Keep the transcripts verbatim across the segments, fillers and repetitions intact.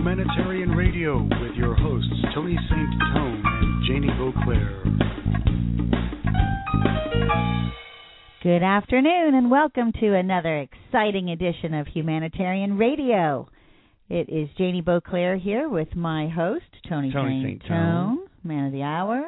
Humanitarian Radio with your hosts, Tony Saint Tone and Janie Beauclair. Good afternoon and welcome to another exciting edition of Humanitarian Radio. It is Janie Beauclair here with my host, Tony, Tony Saint Saint Tone, man of the hour.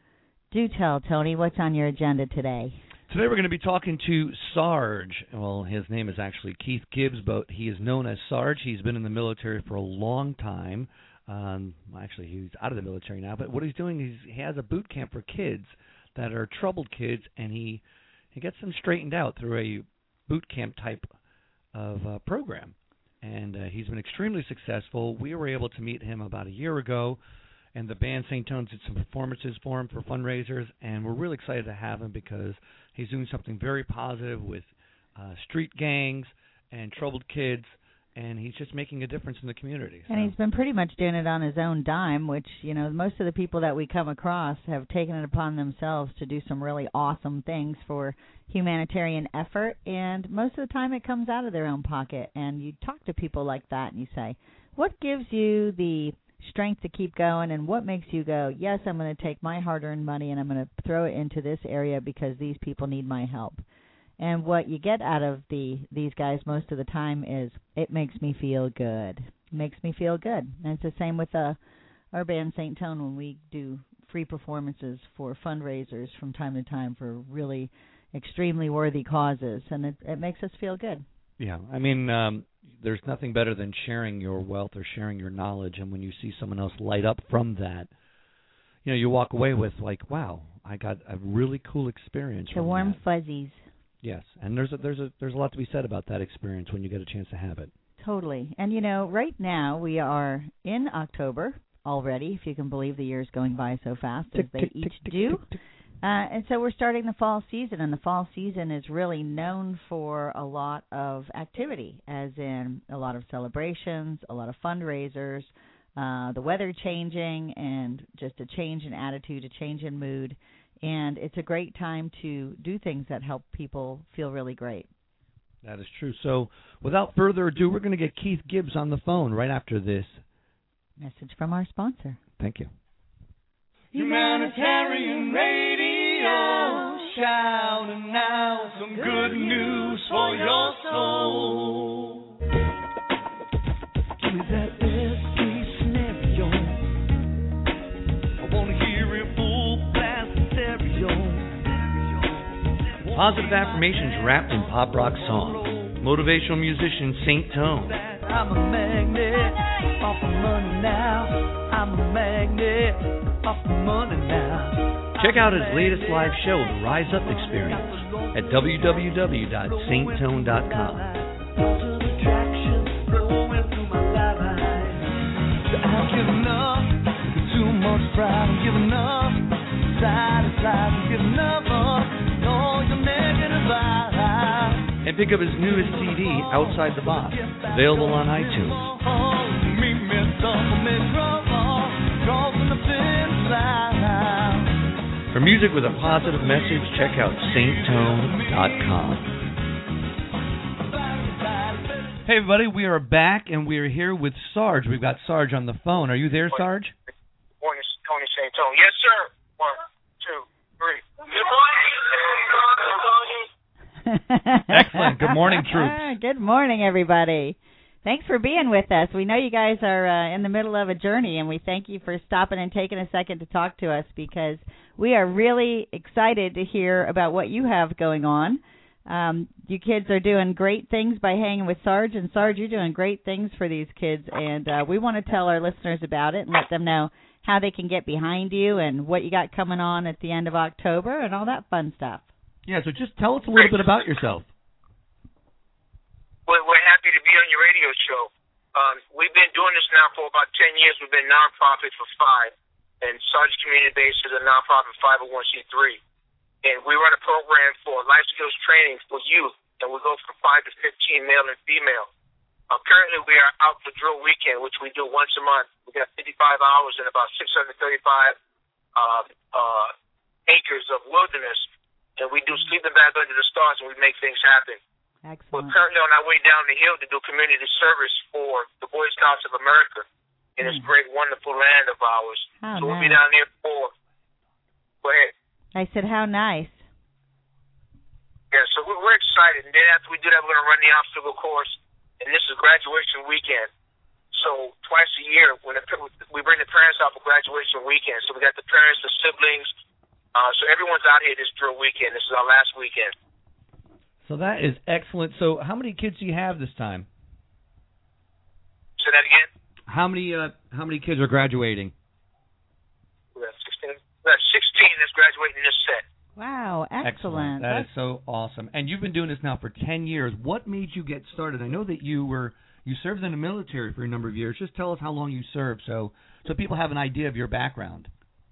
Do tell, Tony, what's on your agenda today? Today we're going to be talking to Sarge. Well, his name is actually Keith Gibbs, but he is known as Sarge. He's been in the military for a long time. Um, actually, he's out of the military now, but what he's doing is he has a boot camp for kids that are troubled kids, and he, he gets them straightened out through a boot camp type of uh, program. And uh, he's been extremely successful. We were able to meet him about a year ago, and the band Saint Tones did some performances for him for fundraisers, and we're really excited to have him because he's doing something very positive with uh, street gangs and troubled kids, and he's just making a difference in the community. So. And he's been pretty much doing it on his own dime, which, you know, most of the people that we come across have taken it upon themselves to do some really awesome things for humanitarian effort, and most of the time it comes out of their own pocket. And you talk to people like that and you say, what gives you the strength to keep going, and what makes you go, yes, I'm going to take my hard-earned money and I'm going to throw it into this area because these people need my help. And what you get out of the these guys most of the time is, it makes me feel good. It makes me feel good. And it's the same with uh, our band Saint Tone when we do free performances for fundraisers from time to time for really extremely worthy causes, and it, it makes us feel good. Yeah, I mean, um, there's nothing better than sharing your wealth or sharing your knowledge, and when you see someone else light up from that, you know, you walk away with like, wow, I got a really cool experience. The warm that. fuzzies. Yes, and there's a, there's a there's a lot to be said about that experience when you get a chance to have it. Totally. And, you know, right now we are in October already, if you can believe the year's going by so fast, as they each do. Uh, and so we're starting the fall season, and the fall season is really known for a lot of activity, as in a lot of celebrations, a lot of fundraisers, uh, the weather changing, and just a change in attitude, a change in mood. And it's a great time to do things that help people feel really great. That is true. So without further ado, we're going to get Keith Gibbs on the phone right after this message from our sponsor. Thank you. Humanitarian Radio, shouting out some good news for your soul. Give me that S D scenario. I want to hear it full blast stereo. Positive affirmations wrapped in pop rock songs. Motivational musician Saint Tone. I'm a magnet, off the money now. I'm a magnet. Check out his latest live show, The Rise Up Experience, at w w w dot saint tone dot com. And pick up his newest C D, Outside the Box, available on iTunes. For music with a positive message, check out saint tone dot com. Hey, everybody, we are back, and we are here with Sarge. We've got Sarge on the phone. Are you there, Sarge? Morning, Tony Saint Tone. Yes, sir. One, two, three. Good morning. Excellent. Good morning, troops. Good morning, everybody. Thanks for being with us. We know you guys are uh, in the middle of a journey, and we thank you for stopping and taking a second to talk to us, because we are really excited to hear about what you have going on. Um, you kids are doing great things by hanging with Sarge, and Sarge, you're doing great things for these kids, and uh, we want to tell our listeners about it and let them know how they can get behind you and what you got coming on at the end of October and all that fun stuff. Yeah, so just tell us a little bit about yourself. We're, we're happy to be on your radio show. Um, we've been doing this now for about ten years. We've been nonprofit for five, and Sarge Community Base is a nonprofit five oh one c three. And we run a program for life skills training for youth, and we go from five to fifteen, male and female. Uh, currently, we are out for drill weekend, which we do once a month. We got fifty-five hours and about six hundred thirty-five uh, uh, acres of wilderness, and we do sleeping bag under the stars, and we make things happen. Excellent. We're currently on our way down the hill to do community service for the Boy Scouts of America. in this Mm. great, wonderful land of ours. How so we'll be nice. down there for. Go ahead. I said, how nice. Yeah, so we're, we're excited. And then after we do that, we're going to run the obstacle course. And this is graduation weekend. So twice a year, when the, we bring the parents out for graduation weekend. So we got the parents, the siblings. Uh, so everyone's out here this drill weekend. This is our last weekend. So that is excellent. So how many kids do you have this time? Say that again? How many uh, how many kids are graduating? We got sixteen. We got sixteen that's graduating this set. Wow, excellent. That is so awesome. And you've been doing this now for ten years. What made you get started? I know that you were you served in the military for a number of years. Just tell us how long you served, so so people have an idea of your background.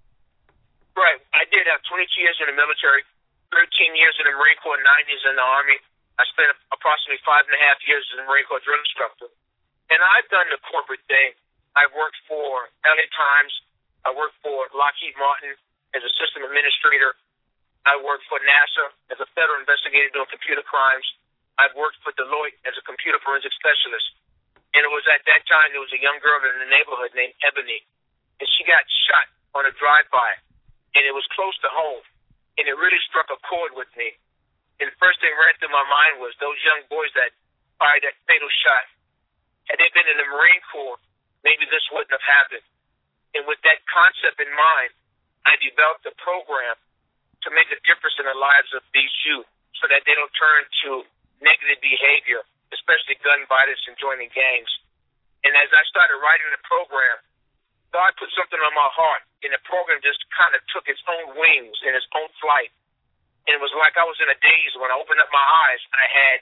Right. I did have twenty-two years in the military, thirteen years in the Marine Corps, nine years in the Army. I spent approximately five and a half years as a Marine Corps drill instructor. And I've done the corporate thing. I've worked for L A Times. I worked for Lockheed Martin as a system administrator. I worked for NASA as a federal investigator doing computer crimes. I've worked for Deloitte as a computer forensic specialist. And it was at that time there was a young girl in the neighborhood named Ebony. And she got shot on a drive-by. And it was close to home. And it really struck a chord with me. And the first thing ran through my mind was those young boys that fired that fatal shot. Had they been in the Marine Corps, maybe this wouldn't have happened. And with that concept in mind, I developed a program to make a difference in the lives of these youth so that they don't turn to negative behavior, especially gun violence and joining gangs. And as I started writing the program, God put something on my heart, and the program just kind of took its own wings and its own flight. And it was like I was in a daze. When I opened up my eyes, I had,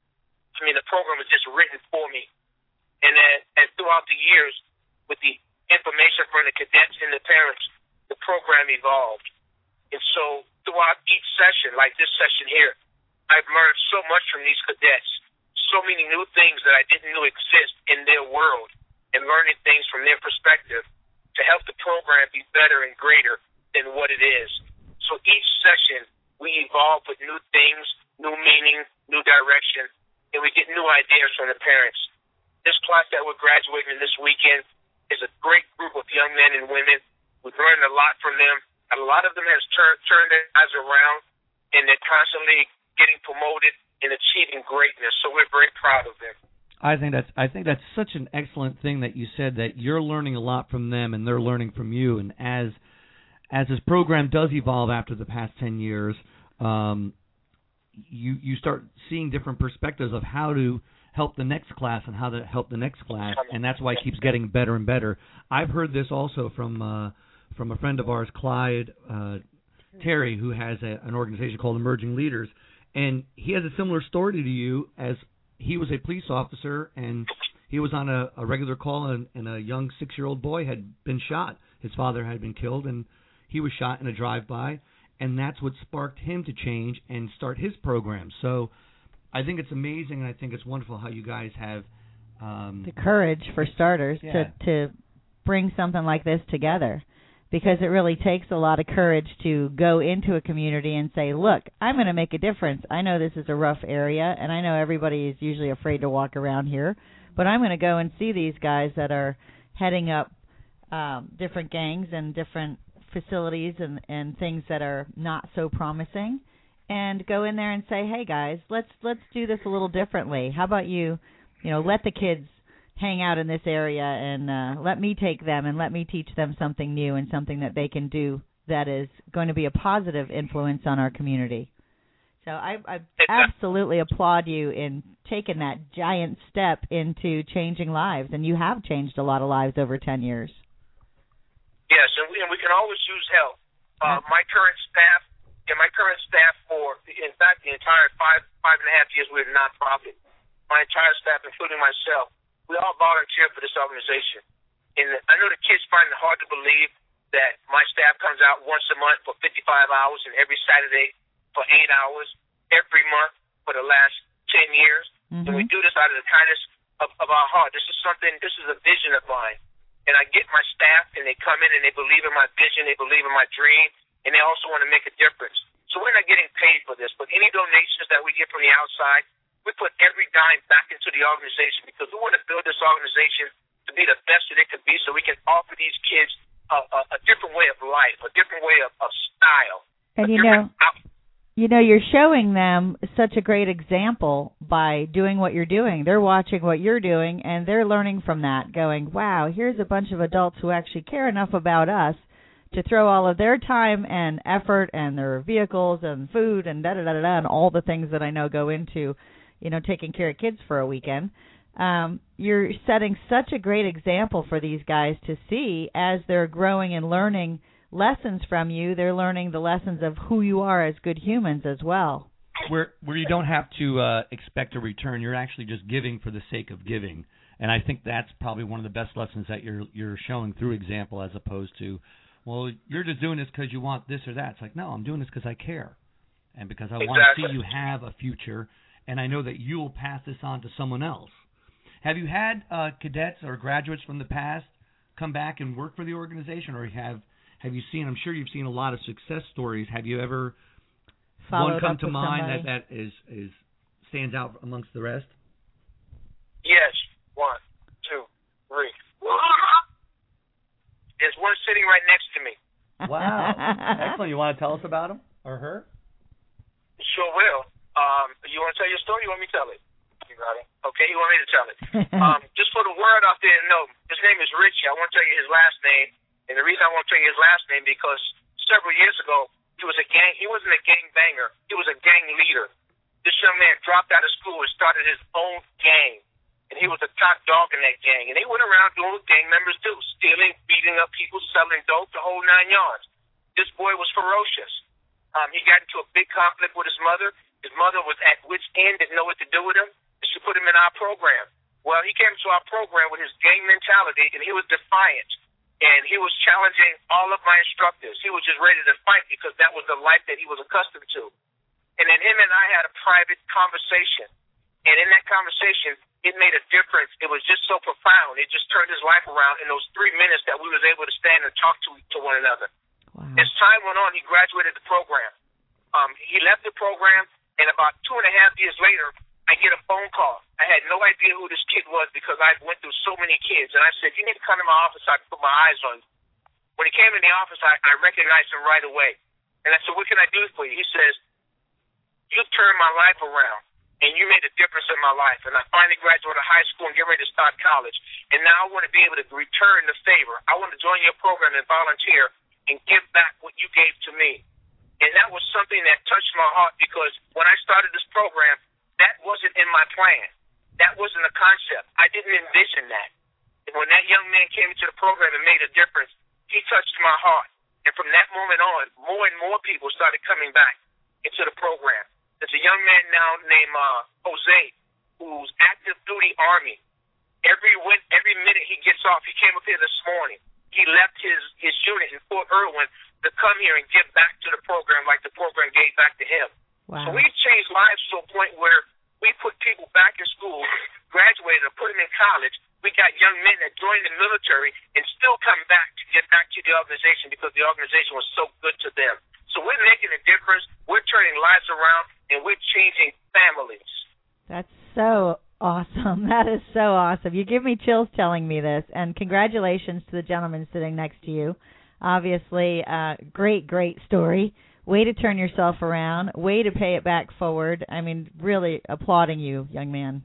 I mean, the program was just written for me. And then and throughout the years, with the information from the cadets and the parents, the program evolved. And so throughout each session, like this session here, I've learned so much from these cadets, so many new things that I didn't know exist in their world, and learning things from their perspective to help the program be better and greater than what it is. So each session, we evolve with new things, new meaning, new direction, and we get new ideas from the parents. This class that we're graduating this weekend is a great group of young men and women. We've learned a lot from them. A lot of them has turned turned their eyes around, and they're constantly getting promoted and achieving greatness. So we're very proud of them. I think that's I think that's such an excellent thing that you said, that you're learning a lot from them and they're learning from you. And as as this program does evolve after the past ten years, um, you you start seeing different perspectives of how to help the next class and how to help the next class, and that's why it keeps getting better and better. I've heard this also from uh, from a friend of ours, Clyde uh, Terry, who has a, an organization called Emerging Leaders, and he has a similar story to you. As he was a police officer, and he was on a, a regular call, and, and a young six-year-old boy had been shot. His father had been killed, and he was shot in a drive-by, and that's what sparked him to change and start his program. So I think it's amazing, and I think it's wonderful how you guys have um, the courage, for starters, yeah. to to bring something like this together, because it really takes a lot of courage to go into a community and say, look, I'm going to make a difference. I know this is a rough area, and I know everybody is usually afraid to walk around here, but I'm going to go and see these guys that are heading up um, different gangs and different facilities and, and things that are not so promising, and go in there and say, hey guys, let's let's do this a little differently. How about you, you know, let the kids hang out in this area, and uh, let me take them and let me teach them something new and something that they can do that is going to be a positive influence on our community. So I, I absolutely applaud you in taking that giant step into changing lives, and you have changed a lot of lives over ten years. Yes, and we, and we can always use help. Uh, my current staff, and my current staff for, in fact, the entire five five and a half years we're a nonprofit, my entire staff, including myself, we all volunteer for this organization. And I know the kids find it hard to believe that my staff comes out once a month for fifty-five hours and every Saturday for eight hours every month for the last ten years. Mm-hmm. And we do this out of the kindness of, of our heart. This is something, this is a vision of mine. And I get my staff, and they come in, and they believe in my vision, they believe in my dream, and they also want to make a difference. So we're not getting paid for this, but any donations that we get from the outside, we put every dime back into the organization, because we want to build this organization to to be the best that it could be, so we can offer these kids a, a, a different way of life, a different way of, of style. And you know, you know, you're showing them such a great example by doing what you're doing. They're watching what you're doing, and they're learning from that, going, wow, here's a bunch of adults who actually care enough about us to throw all of their time and effort and their vehicles and food and da-da-da-da-da and all the things that I know go into, you know, taking care of kids for a weekend. Um, you're setting such a great example for these guys to see as they're growing and learning lessons from you. They're learning the lessons of who you are as good humans as well. Where where you don't have to uh, expect a return, you're actually just giving for the sake of giving. And I think that's probably one of the best lessons that you're you're showing through example, as opposed to, well, you're just doing this because you want this or that. It's like, no, I'm doing this because I care, and because I exactly. want to see you have a future, and I know that you will pass this on to someone else. Have you had uh, cadets or graduates from the past come back and work for the organization, or have have you seen? I'm sure you've seen a lot of success stories. Have you ever Followed one come up to with mind somebody? that that is is stands out amongst the rest? Yes. One, two, three. There's one sitting right next to me. Wow. Excellent. You want to tell us about him or her? Sure will. Um, you want to tell your story? You want me to tell it? You got it. Okay, you want me to tell it? um, just for the word out there to know, his name is Richie. I won't tell you his last name, and the reason I won't tell you his last name because several years ago he was a gang. He wasn't a gang banger. He was a gang leader. This young man dropped out of school and started his own gang. And he was a top dog in that gang. And they went around doing what gang members do, stealing, beating up people, selling dope, the whole nine yards. This boy was ferocious. Um, he got into a big conflict with his mother. His mother was at wit's end, didn't know what to do with him. And she put him in our program. Well, he came to our program with his gang mentality, and he was defiant. And he was challenging all of my instructors. He was just ready to fight because that was the life that he was accustomed to. And then him and I had a private conversation. And in that conversation, it made a difference. It was just so profound. It just turned his life around in those three minutes that we was able to stand and talk to to one another. Wow. As time went on, he graduated the program. Um, he left the program, and about two and a half years later, I get a phone call. I had no idea who this kid was because I went through so many kids. And I said, you need to come to my office so I can put my eyes on you. When he came in the office, I, I recognized him right away. And I said, what can I do for you? He says, you've turned my life around. And you made a difference in my life. And I finally graduated high school and get ready to start college. And now I want to be able to return the favor. I want to join your program and volunteer and give back what you gave to me. And that was something that touched my heart because when I started this program, that wasn't in my plan. That wasn't a concept. I didn't envision that. And when that young man came into the program and made a difference, he touched my heart. And from that moment on, more and more people started coming back into the program. There's a young man now named uh, Jose, who's active duty Army. Every win, every minute he gets off, he came up here this morning. He left his, his unit in Fort Irwin to come here and give back to the program like the program gave back to him. Wow. So we've changed lives to a point where we put people back in school, graduated, and put them in college. We got young men that joined the military and still come back to get back to the organization because the organization was so good to them. So we're making a difference. We're turning lives around, and we're changing families. That's so awesome. That is so awesome. You give me chills telling me this, and congratulations to the gentleman sitting next to you. Obviously, uh, great, great story. Way to turn yourself around. Way to pay it back forward. I mean, really applauding you, young man.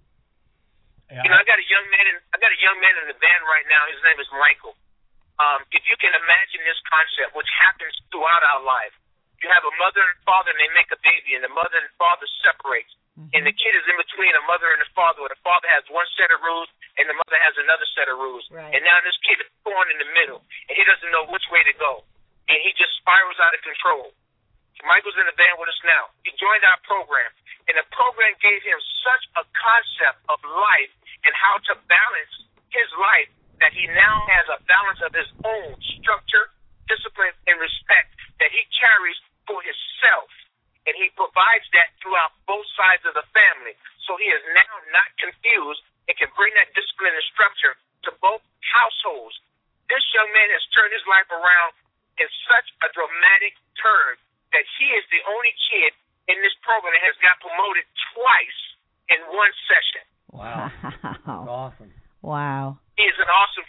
Yeah. You know, I got a young man. In, I got a young man in the band right now. His name is Michael. Um, if you can imagine this concept, which happens throughout our life, you have a mother and father, and they make a baby, and the mother and father separate, mm-hmm. and the kid is in between a mother and a father, where the father has one set of rules, and the mother has another set of rules, right. And now this kid is born in the middle, and he doesn't know which way to go, and he just spirals out of control. Michael's in the band with us now. He joined our program, and the program gave him such a concept of life and how to balance his life that he now has a balance of his own structure, discipline, and respect that he carries for himself. And he provides that throughout both sides of the family. So he is now not confused and can bring that discipline and structure to both households. This young man has turned his life around in such a dramatic turn that he is the only kid in this program that has got promoted twice in one session. Wow. That's awesome. Wow. He is an awesome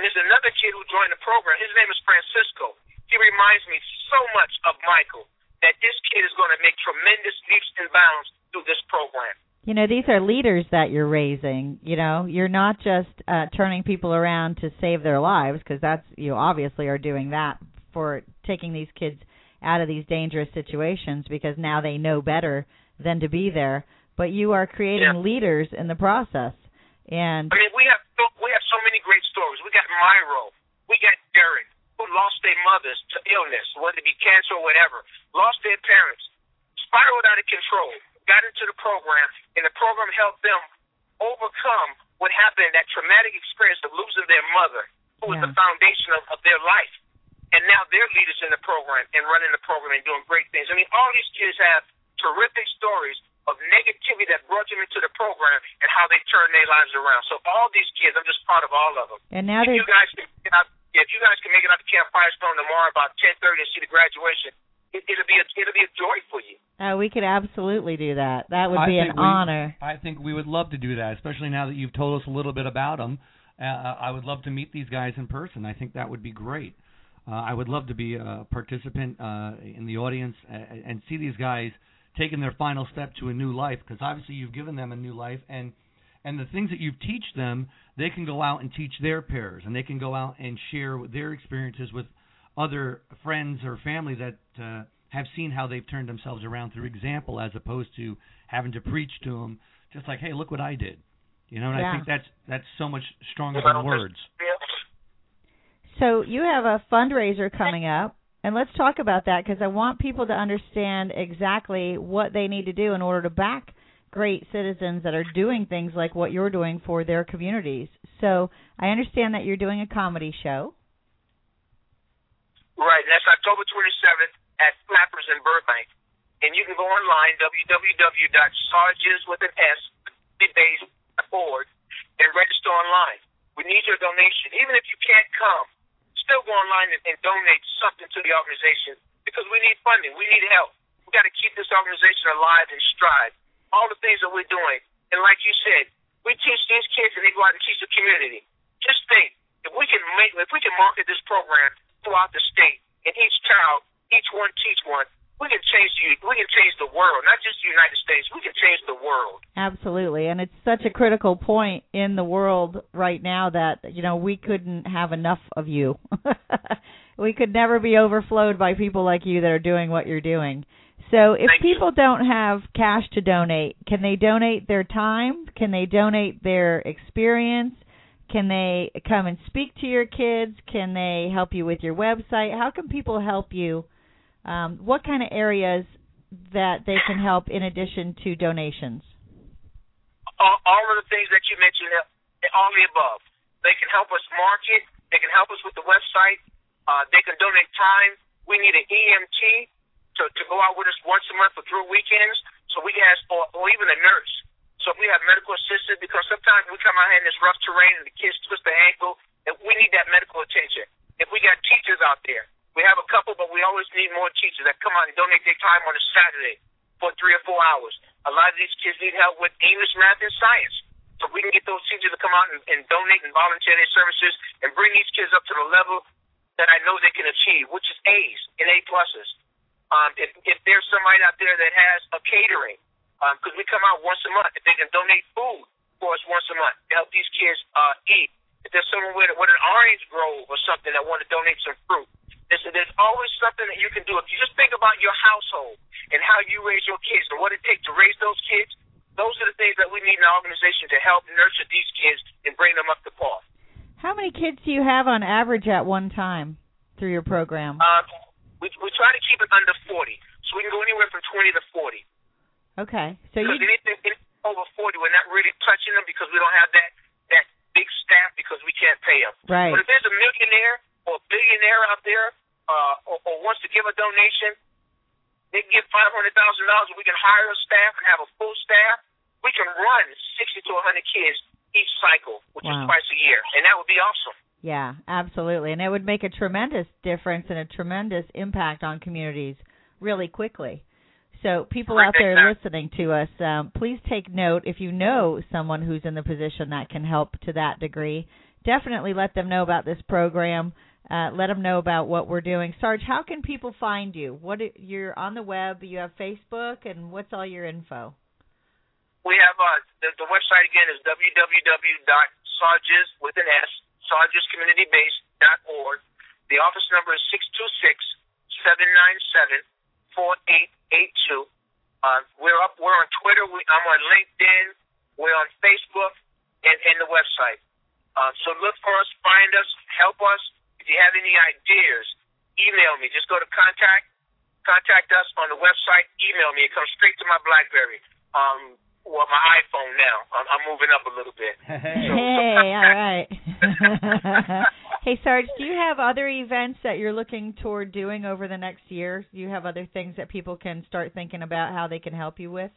there's another kid who joined the program. His name is Francisco. He reminds me so much of Michael that this kid is going to make tremendous leaps and bounds through this program. You know, these are leaders that you're raising. You know, you're not just uh, turning people around to save their lives, because that's, you obviously are doing that for taking these kids out of these dangerous situations because now they know better than to be there. But you are creating yeah. leaders in the process. And I mean, we have we have so many great stories. We got Myro, we got Derek, who lost their mothers to illness, whether it be cancer or whatever, lost their parents, spiraled out of control, got into the program, and the program helped them overcome what happened, that traumatic experience of losing their mother, who was yeah. the foundation of, of their life. And now they're leaders in the program and running the program and doing great things. I mean, all these kids have terrific stories of negativity that brought them into the program and how they turned their lives around. So all these kids, I'm just proud of all of them. And now if you guys can get out, if you guys can make it out to Camp Firestone tomorrow about ten thirty and see the graduation, it, it'll be a, it'll be a joy for you. Uh, we could absolutely do that. That would I be an we, honor. I think we would love to do that, especially now that you've told us a little bit about them. Uh, I would love to meet these guys in person. I think that would be great. Uh, I would love to be a participant uh, in the audience and, and see these guys taking their final step to a new life, because obviously you've given them a new life, and and the things that you teach them, they can go out and teach their peers, and they can go out and share their experiences with other friends or family that uh, have seen how they've turned themselves around through example, as opposed to having to preach to them, just like, hey, look what I did. You know, and yeah. I think that's that's so much stronger than words. So you have a fundraiser coming up, and let's talk about that, because I want people to understand exactly what they need to do in order to back great citizens that are doing things like what you're doing for their communities. So I understand that you're doing a comedy show. Right, and that's October twenty-seventh at Flappers in Burbank. And you can go online, w w w dot sarges with an S, base dot org, and register online. We need your donation. Even if you can't come, still go online and, and donate something to the organization, because we need funding. We need help. We got to keep this organization alive and strive. All the things that we're doing. And like you said, we teach these kids and they go out and teach the community. Just think, if we can make, if we can market this program throughout the state, and each child, each one teach one, we can change the, we can change the world, not just the United States. We can change the world. Absolutely, and it's such a critical point in the world right now that, you know, we couldn't have enough of you. We could never be overflowed by people like you that are doing what you're doing. So if Thank people you. don't have cash to donate, can they donate their time? Can they donate their experience? Can they come and speak to your kids? Can they help you with your website? How can people help you? Um, what kind of areas that they can help in addition to donations? All, all of the things that you mentioned, all the above. They can help us market. They can help us with the website. Uh, they can donate time. We need an E M T to, to go out with us once a month for through weekends, so we can ask, or, or even a nurse. So if we have medical assistance, because sometimes we come out here in this rough terrain and the kids twist their ankle, and we need that medical attention. If we got teachers out there, we have a couple, but we always need more teachers that come out and donate their time on a Saturday for three or four hours. A lot of these kids need help with English, math, and science. So if we can get those teachers to come out and, and donate and volunteer their services and bring these kids up to the level that I know they can achieve, which is A's and A pluses. Um, if, if there's somebody out there that has a catering, because um, we come out once a month, if they can donate food for us once a month to help these kids uh, eat. If there's someone with, with an orange grove or something that want to donate some fruit, there's, there's always something that you can do. If you just think about your household and how you raise your kids and what it takes to raise those kids, those are the things that we need in our organization to help nurture these kids and bring them up to par. How many kids do you have on average at one time through your program? Uh, we we try to keep it under forty, so we can go anywhere from twenty to forty. Okay, so because you anything, anything over forty, we're not really touching them because we don't have that that big staff because we can't pay them. Right. But if there's a millionaire or a billionaire out there uh, or, or wants to give a donation, they can give five hundred thousand dollars, and we can hire a staff and have a full staff. We can run sixty to a hundred kids each cycle, which wow. is twice a year, and that would be awesome. Yeah, absolutely, and it would make a tremendous difference and a tremendous impact on communities really quickly. So people out there listening to us, um, please take note. If you know someone who's in the position that can help to that degree, definitely let them know about this program. Uh, let them know about what we're doing. Sarge, how can people find you? What you're on the web? You have Facebook, and what's all your info? We have uh, the, the website again is w w w dot sarges with an S sarges community base dot org. The office number is six two six, seven nine seven, four eight eight two. Uh, we're up. We're on Twitter. We, I'm on LinkedIn. We're on Facebook and, and the website. Uh, so look for us, find us, help us. If you have any ideas, email me. Just go to contact, contact us on the website. Email me. It comes straight to my BlackBerry. Um, well, my iPhone now. I'm, I'm moving up a little bit. Hey, so, hey all right. Hey, Sarge, do you have other events that you're looking toward doing over the next year? Do you have other things that people can start thinking about how they can help you with?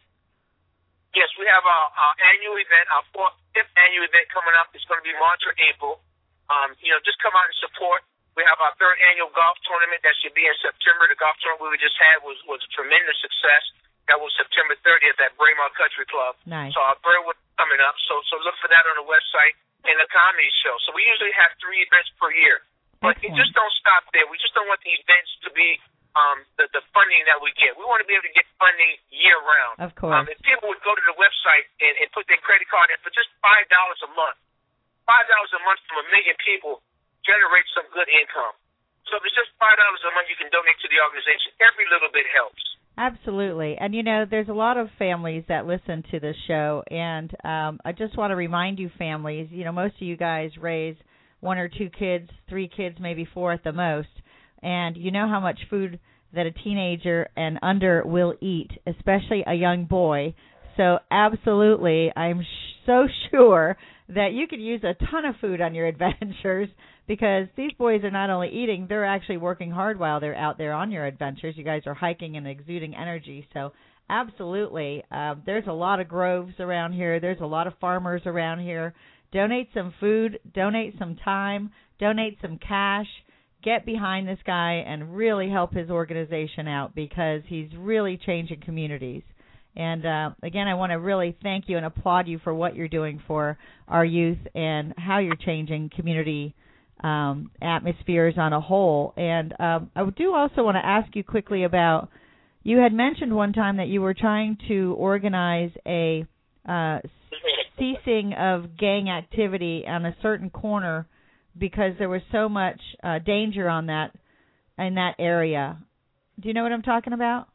Yes, we have our, our annual event, our fourth, fifth annual event coming up. It's going to be March or April. Um, you know, just come out and support. We have our third annual golf tournament that should be in September. The golf tournament we just had was, was a tremendous success. That was September thirtieth at Braemar Country Club. Nice. So our bird was coming up. So so look for that on the website and the comedy show. So we usually have three events per year. But Excellent. it just don't stop there. We just don't want the events to be um, the, the funding that we get. We want to be able to get funding year round. Of course. Um, if people would go to the website and, and put their credit card in for just five dollars a month, five dollars a month from a million people generates some good income. So if it's just five dollars a month you can donate to the organization, every little bit helps. Absolutely. And, you know, there's a lot of families that listen to this show, and um, I just want to remind you families, you know, most of you guys raise one or two kids, three kids, maybe four at the most, and you know how much food that a teenager and under will eat, especially a young boy. So absolutely, I'm sh- so sure that you could use a ton of food on your adventures, because these boys are not only eating, they're actually working hard while they're out there on your adventures. You guys are hiking and exuding energy. So absolutely, uh, there's a lot of groves around here. There's a lot of farmers around here. Donate some food, donate some time, donate some cash. Get behind this guy and really help his organization out, because he's really changing communities. And, uh, again, I want to really thank you and applaud you for what you're doing for our youth and how you're changing community um, atmospheres on a whole. And um, I do also want to ask you quickly about, you had mentioned one time that you were trying to organize a uh, ceasing of gang activity on a certain corner because there was so much uh, danger on that in that area. Do you know what I'm talking about?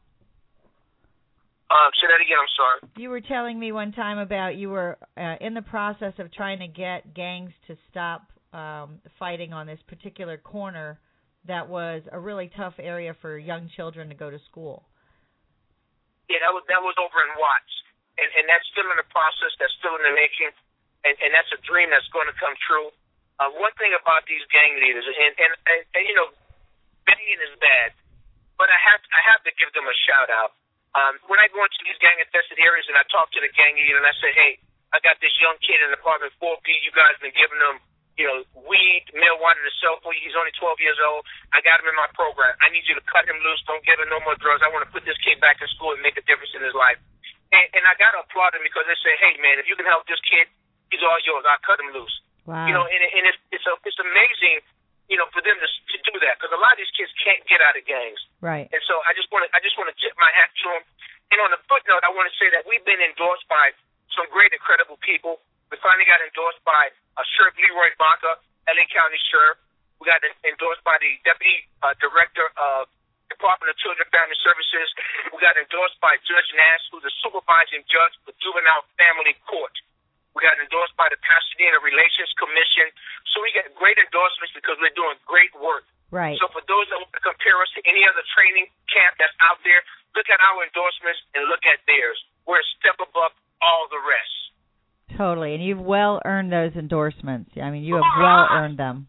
Um, say that again, I'm sorry. You were telling me one time about you were uh, in the process of trying to get gangs to stop um, fighting on this particular corner that was a really tough area for young children to go to school. Yeah, that was that was over in Watts, and and that's still in the process. That's still in the making, and and that's a dream that's going to come true. Uh, one thing about these gang leaders, and and, and and you know, banging is bad, but I have I have to give them a shout out. Um, when I go into these gang-infested areas and I talk to the gang leader and I say, hey, I got this young kid in apartment four B. You guys been giving him, you know, weed, marijuana, and a cell phone. He's only twelve years old. I got him in my program. I need you to cut him loose. Don't give him no more drugs. I want to put this kid back in school and make a difference in his life. And, and I got to applaud him, because they say, hey, man, if you can help this kid, he's all yours. I'll cut him loose. Wow. You know, and, and it's, it's, a, it's amazing, you know, for them to, to do that, because a lot of these kids can't get out of gangs. Right. And so I just want to I just want to tip my hat to them. And on the footnote, I want to say that we've been endorsed by some great, incredible people. We finally got endorsed by uh, Sheriff Leroy Baca, L A County Sheriff. We got endorsed by the Deputy uh, Director of Department of Children and Family Services. We got endorsed by Judge Nash, who's the supervising judge for Juvenile Family Court. We got endorsed by the Pasadena Relations Commission. So we get great endorsements because we're doing great work. Right. So for those that want to compare us to any other training camp that's out there, look at our endorsements and look at theirs. We're a step above all the rest. Totally. And you've well earned those endorsements. I mean, you have well earned them.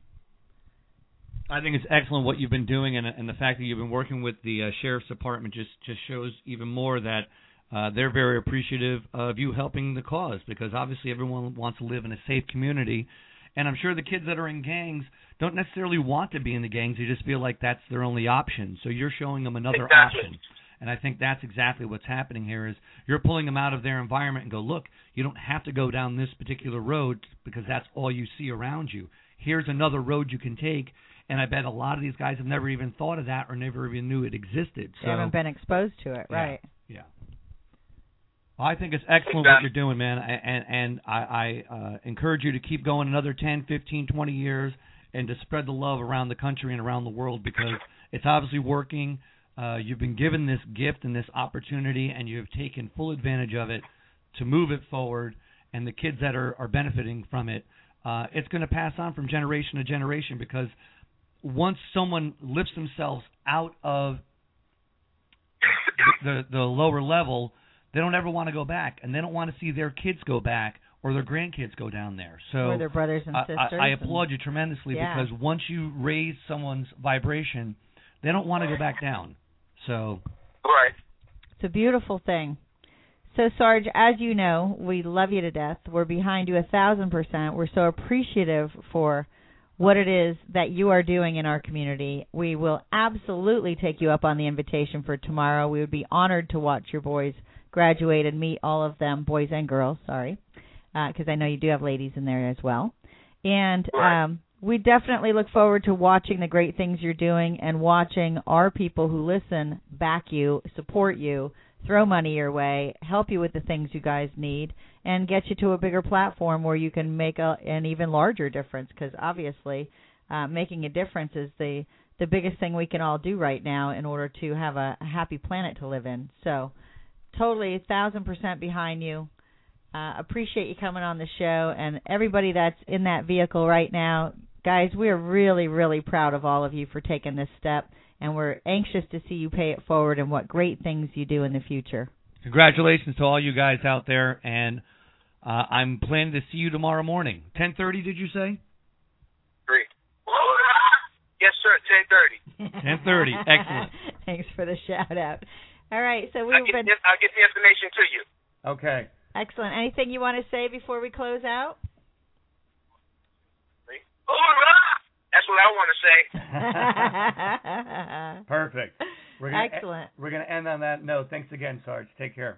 I think it's excellent what you've been doing, and, and the fact that you've been working with the uh, Sheriff's Department just, just shows even more that uh, they're very appreciative of you helping the cause, because obviously everyone wants to live in a safe community. And I'm sure the kids that are in gangs don't necessarily want to be in the gangs. They just feel like that's their only option. So you're showing them another Exactly. option. And I think that's exactly what's happening here is you're pulling them out of their environment and go, look, you don't have to go down this particular road because that's all you see around you. Here's another road you can take. And I bet a lot of these guys have never even thought of that or never even knew it existed. So, they haven't been exposed to it, yeah, right? Yeah. Well, I think it's excellent what you're doing, man. And, and I, I uh, encourage you to keep going another ten, fifteen, twenty years and to spread the love around the country and around the world because it's obviously working. Uh, you've been given this gift and this opportunity, and you've taken full advantage of it to move it forward. And the kids that are, are benefiting from it, uh, it's going to pass on from generation to generation because once someone lifts themselves out of the, the lower level, they don't ever want to go back, and they don't want to see their kids go back or their grandkids go down there. So or their brothers and sisters. I, I, I applaud you tremendously yeah. because once you raise someone's vibration, they don't want to go back down. So, right. It's a beautiful thing. So, Sarge, as you know, we love you to death. We're behind you a thousand percent. We're so appreciative for what it is that you are doing in our community. We will absolutely take you up on the invitation for tomorrow. We would be honored to watch your boys graduate and meet all of them, boys and girls, sorry, because uh, I know you do have ladies in there as well. And um, we definitely look forward to watching the great things you're doing and watching our people who listen back you, support you, throw money your way, help you with the things you guys need, and get you to a bigger platform where you can make a, an even larger difference because obviously uh, making a difference is the, the biggest thing we can all do right now in order to have a, a happy planet to live in. So totally a thousand percent behind you. Uh, appreciate you coming on the show, and everybody that's in that vehicle right now, guys, we're really, really proud of all of you for taking this step, and we're anxious to see you pay it forward and what great things you do in the future. Congratulations to all you guys out there, and uh, I'm planning to see you tomorrow morning. ten thirty, did you say? Three. Yes, sir, ten thirty. ten thirty, excellent. Thanks for the shout-out. All right, so we've I'll get, been... I'll get the information to you. Okay. Excellent. Anything you want to say before we close out? That's what I say. want Perfect. We're gonna Excellent. E- we're going to end on that note. Thanks again, Sarge. Take care.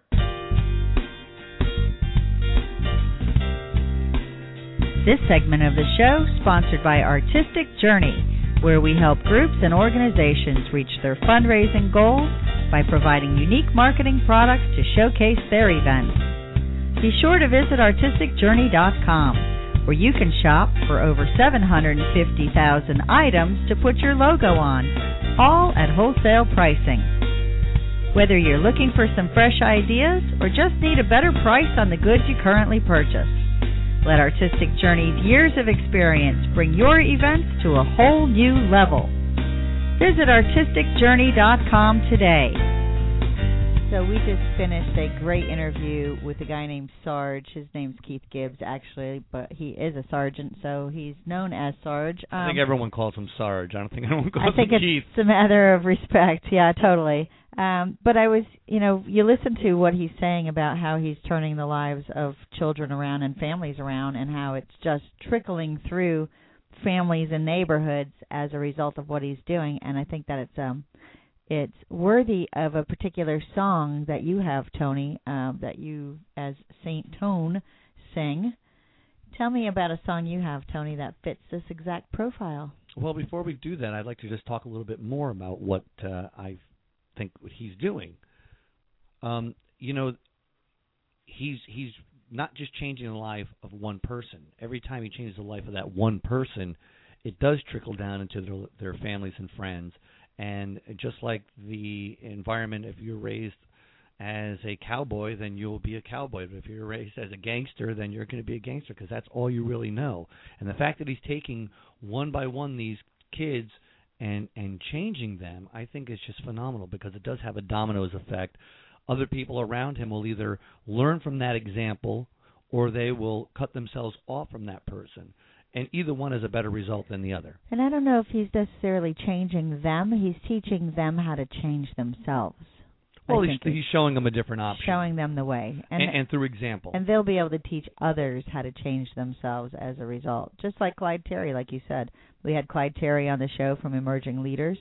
This segment of the show sponsored by Artistic Journey, where we help groups and organizations reach their fundraising goals by providing unique marketing products to showcase their events. Be sure to visit artistic journey dot com, where you can shop for over seven hundred fifty thousand items to put your logo on, all at wholesale pricing. Whether you're looking for some fresh ideas or just need a better price on the goods you currently purchase, let Artistic Journey's years of experience bring your events to a whole new level. Visit artistic journey dot com today. So we just finished a great interview with a guy named Sarge. His name's Keith Gibbs, actually, but he is a sergeant, so he's known as Sarge. Um, I think everyone calls him Sarge. I don't think anyone calls I think him it's Keith. It's a matter of respect. Yeah, totally. Um, but I was, you know, you listen to what he's saying about how he's turning the lives of children around and families around and how it's just trickling through families and neighborhoods as a result of what he's doing. And I think that it's um, it's worthy of a particular song that you have, Tony, uh, that you, as Saint Tone, sing. Tell me about a song you have, Tony, that fits this exact profile. Well, before we do that, I'd like to just talk a little bit more about what uh, I think what he's doing. Um, you know, he's he's not just changing the life of one person. Every time he changes the life of that one person, it does trickle down into their, their families and friends. And just like the environment, if you're raised as a cowboy, then you'll be a cowboy. But if you're raised as a gangster, then you're going to be a gangster because that's all you really know. And the fact that he's taking one by one these kids and and changing them, I think is just phenomenal because it does have a dominoes effect. Other people around him will either learn from that example or they will cut themselves off from that person. And either one is a better result than the other. And I don't know if he's necessarily changing them. He's teaching them how to change themselves. Well, he's, he's showing them a different option. Showing them the way. And, and, and through example. And they'll be able to teach others how to change themselves as a result. Just like Clyde Terry, like you said. We had Clyde Terry on the show from Emerging Leaders.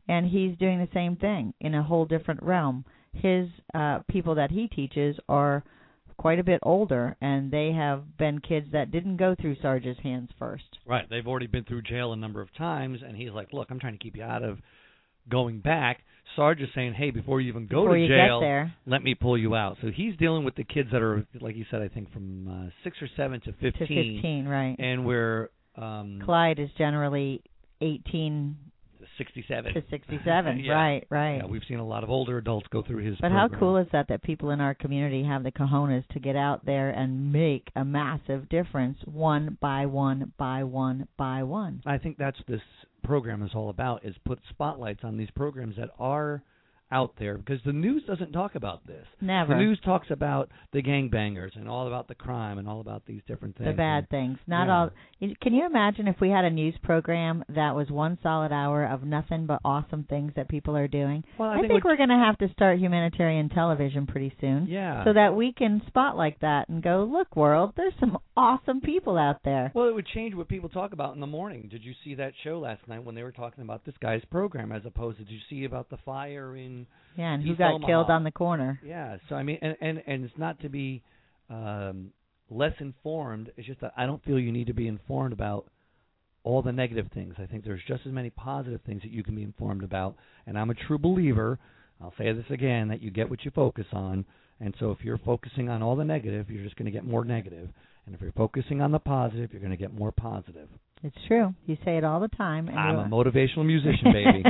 and he's doing the same thing in a whole different realm. His uh, people that he teaches are quite a bit older, and they have been kids that didn't go through Sarge's hands first. Right. They've already been through jail a number of times, and he's like, look, I'm trying to keep you out of going back. Sarge is saying, hey, before you even go before to you jail, get there. let me pull you out. So he's dealing with the kids that are, like you said, I think from uh, six or seven to fifteen. To fifteen, right. And where um, Clyde is generally eighteen sixty-seven. to sixty-seven, yeah. right, right. Yeah, we've seen a lot of older adults go through his But program. how cool is that, that people in our community have the cojones to get out there and make a massive difference one by one by one by one? I think that's what this program is all about, is put spotlights on these programs that are out there, because the news doesn't talk about this. Never. The news talks about the gangbangers and all about the crime and all about these different things. The bad things. Not yeah. all. Can you imagine if we had a news program that was one solid hour of nothing but awesome things that people are doing? Well, I, I think, think we're going to have to start humanitarian television pretty soon. Yeah. So that we can spotlight that and go, look, world, there's some awesome people out there. Well, it would change what people talk about in the morning. Did you see that show last night when they were talking about this guy's program, as opposed to, did you see about the fire in Yeah, and who East got Omaha? killed on the corner. Yeah, so I mean, and, and, and it's not to be um, less informed. It's just that I don't feel you need to be informed about all the negative things. I think there's just as many positive things that you can be informed about. And I'm a true believer, I'll say this again, that you get what you focus on. And so if you're focusing on all the negative, you're just going to get more negative. And if you're focusing on the positive, you're going to get more positive. It's true. You say it all the time. And I'm a you're... motivational musician, baby.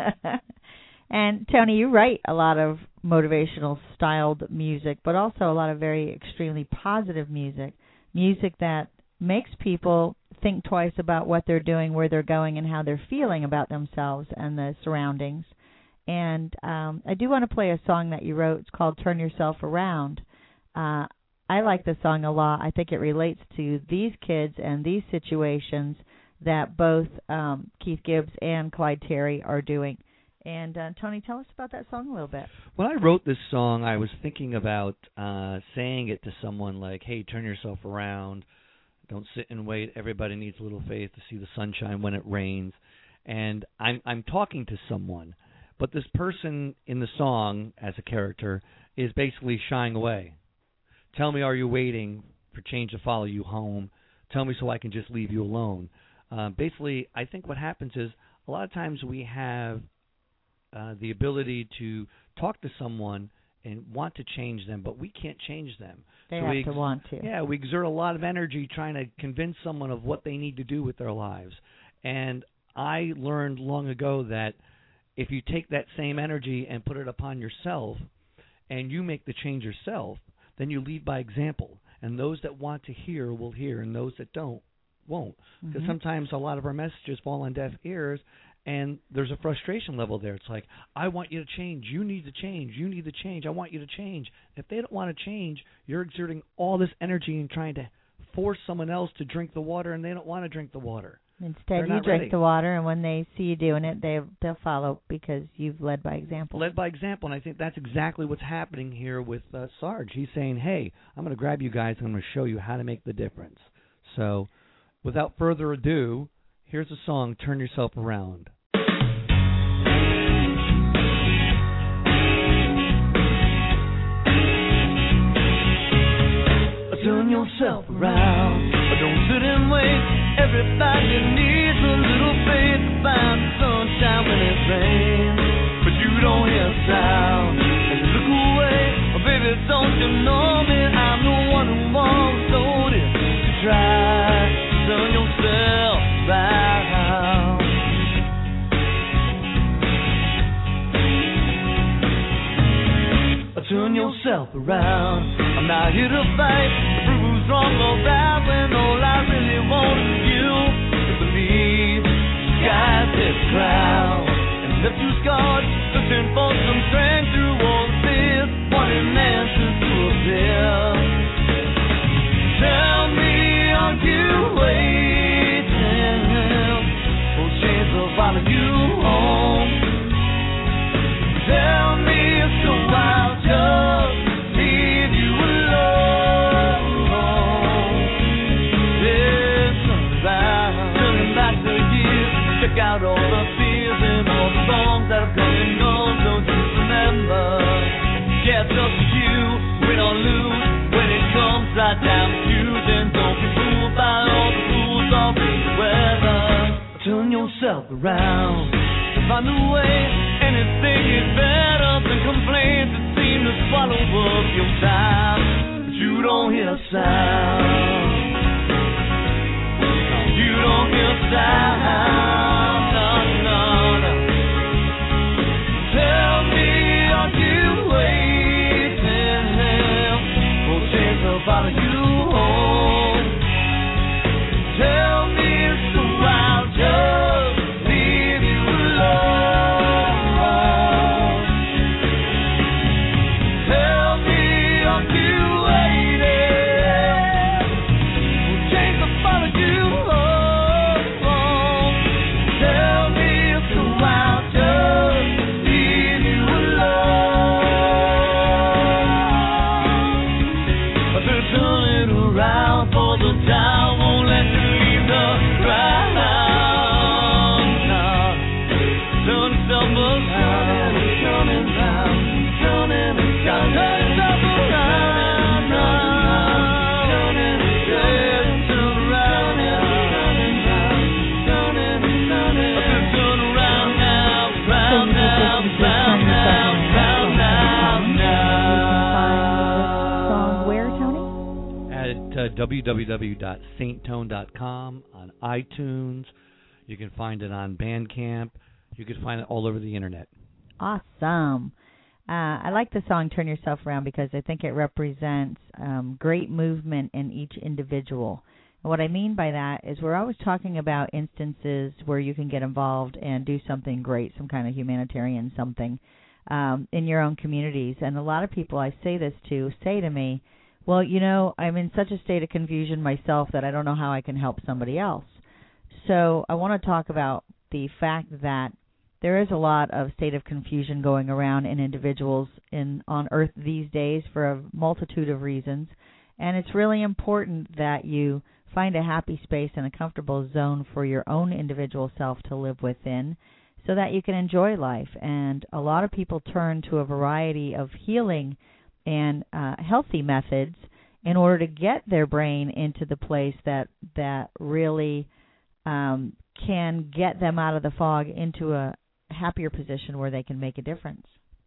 And, Tony, you write a lot of motivational-styled music, but also a lot of very extremely positive music, music that makes people think twice about what they're doing, where they're going, and how they're feeling about themselves and the surroundings. And um, I do want to play a song that you wrote. It's called Turn Yourself Around. Uh, I like the song a lot. I think it relates to these kids and these situations that both um, Keith Gibbs and Clyde Terry are doing. And, uh, Tony, tell us about that song a little bit. When I wrote this song, I was thinking about uh, saying it to someone like, hey, turn yourself around. Don't sit and wait. Everybody needs a little faith to see the sunshine when it rains. And I'm, I'm talking to someone. But this person in the song, as a character, is basically shying away. Tell me, are you waiting for change to follow you home? Tell me so I can just leave you alone. Uh, basically, I think what happens is a lot of times we have uh, the ability to talk to someone and want to change them, but we can't change them. They so have we to want to. Yeah, we exert a lot of energy trying to convince someone of what they need to do with their lives. And I learned long ago that if you take that same energy and put it upon yourself and you make the change yourself, then you lead by example. And those that want to hear will hear, and those that don't won't. Because Mm-hmm. sometimes a lot of our messages fall on deaf ears, and there's a frustration level there. It's like, I want you to change. You need to change. You need to change. I want you to change. If they don't want to change, you're exerting all this energy and trying to force someone else to drink the water, and they don't want to drink the water. Instead, They're you not drink ready. the water, and when they see you doing it, they, they'll follow because you've led by example. Led by example, and I think that's exactly what's happening here with uh, Sarge. He's saying, hey, I'm going to grab you guys, and I'm going to show you how to make the difference. So without further ado, here's a song, Turn Yourself Around. Turn yourself around, don't sit and wait. Everybody needs a little faith to find the sunshine when it rains. But you don't hear sound and you look away. Oh, baby, don't you know me? I'm the one who always told you to try. Turn yourself around. Turn yourself around. I'm not here to fight, to prove who's wrong or right, when all I really want is you to believe. Skies this crowd and lift you scarred, looking for some strength through all this, wanting answers to appear. Tell me, are you waiting for change to follow you home? Tell me so I'll just leave you alone. Listen around, turning back the years, check out all the fears and all the wrong that's up to you. Win or lose, when it comes right down to you, then don't be fooled by all the rules already weathered. Turn yourself around, find a way. Anything is better than complaints that seem to swallow up your time. But you don't hear sound. You don't hear sound. No, no, no. Tell me, are you waiting for change to follow you home? Tell me so I'll just leave you alone. Tell me, are you waiting for change to follow you home? Tell me so I'll just leave you alone. But they're turning around for the time, won't let you leave the ground. Now, turn yourself around, turning round, turning around, turn yourself around, turning, turning, turn around, turning round, turning, turning, turn around now, round now, round now, round now, Song where, Tony? At uh, w w w dot saint tone dot com, on iTunes. You can find it on Bandcamp. You can find it all over the internet. Awesome. Uh, I like the song Turn Yourself Around because I think it represents um, great movement in each individual. And what I mean by that is we're always talking about instances where you can get involved and do something great, some kind of humanitarian something um, in your own communities. And a lot of people I say this to say to me, well, you know, I'm in such a state of confusion myself that I don't know how I can help somebody else. So I want to talk about the fact that there is a lot of state of confusion going around in individuals in on Earth these days for a multitude of reasons, and it's really important that you find a happy space and a comfortable zone for your own individual self to live within so that you can enjoy life. And a lot of people turn to a variety of healing and uh, healthy methods in order to get their brain into the place that that really um, can get them out of the fog into a happier position where they can make a difference.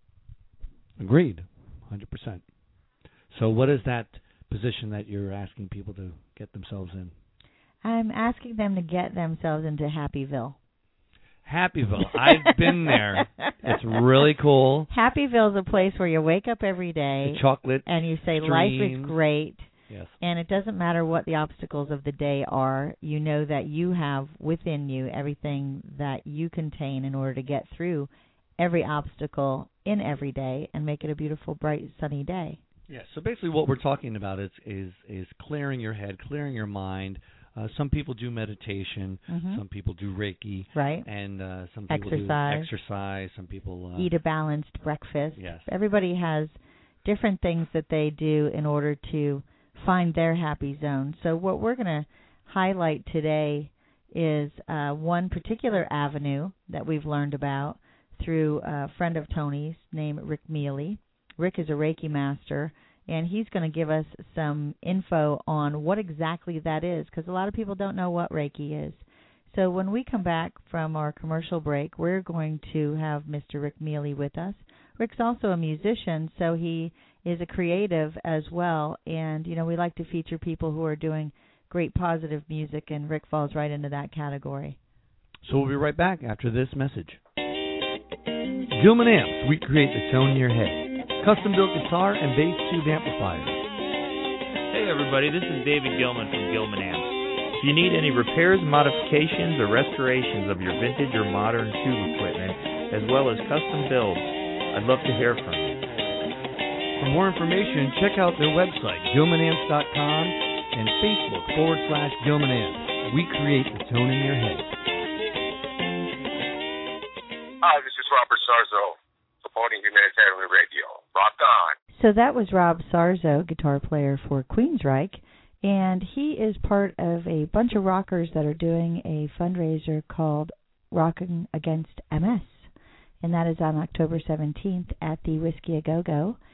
Agreed, one hundred percent. So what is that position that you're asking people to get themselves in? I'm asking them to get themselves into Happyville. Happyville. I've been there. It's really cool. Happyville is a place where you wake up every day The chocolate and you say streams. life is great. Yes. And it doesn't matter what the obstacles of the day are. You know that you have within you everything that you contain in order to get through every obstacle in every day and make it a beautiful, bright, sunny day. Yes. So basically what we're talking about is is, is clearing your head, clearing your mind. Uh, some people do meditation. Mm-hmm. Some people do Reiki. Right. And uh, some people Exercise. do exercise. Some people uh, eat a balanced breakfast. Yes. Everybody has different things that they do in order to find their happy zone. So what we're going to highlight today is uh, one particular avenue that we've learned about through a friend of Tony's named Rick Mealy. Rick is a Reiki master, and he's going to give us some info on what exactly that is, because a lot of people don't know what Reiki is. So when we come back from our commercial break, we're going to have Mister Rick Mealy with us. Rick's also a musician, so he is a creative as well. And, you know, we like to feature people who are doing great positive music, and Rick falls right into that category. So we'll be right back after this message. Gilman Amps, we create the tone in your head. Custom-built guitar and bass tube amplifiers. Hey everybody, this is David Gilman from Gilman Amps. If you need any repairs, modifications, or restorations of your vintage or modern tube equipment, as well as custom builds, I'd love to hear from you. For more information, check out their website, gilman amps dot com, and Facebook forward slash Gilman Amps. We create the tone in your head. Hi, this is Robert Sarzo, supporting Humanitarian Radio. Rock on. So that was Rob Sarzo, guitar player for Queensryche, and he is part of a bunch of rockers that are doing a fundraiser called Rocking Against M S, and that is on October seventeenth at the Whiskey A Go Go.